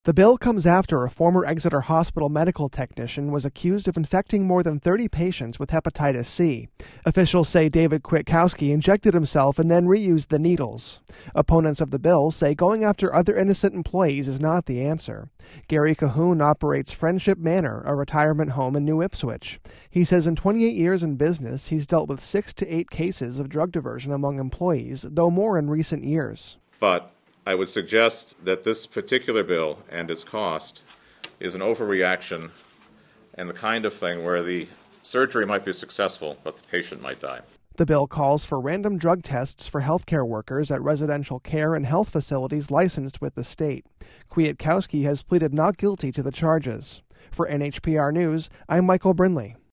The bill comes after a former Exeter Hospital medical technician was accused of infecting more than 30 patients with hepatitis C. Officials say David Kwiatkowski injected himself and then reused the needles. Opponents of the bill say going after other innocent employees is not the answer. Gary Cahoon operates Friendship Manor, a retirement home in New Ipswich. He says in 28 years in business, he's dealt with 6 to 8 cases of drug diversion among employees, though more in recent years. But I would suggest that this particular bill and its cost is an overreaction and the kind of thing where the surgery might be successful, but the patient might die. The bill calls for random drug tests for healthcare workers at residential care and health facilities licensed with the state. Kwiatkowski has pleaded not guilty to the charges. For NHPR News, I'm Michael Brinley.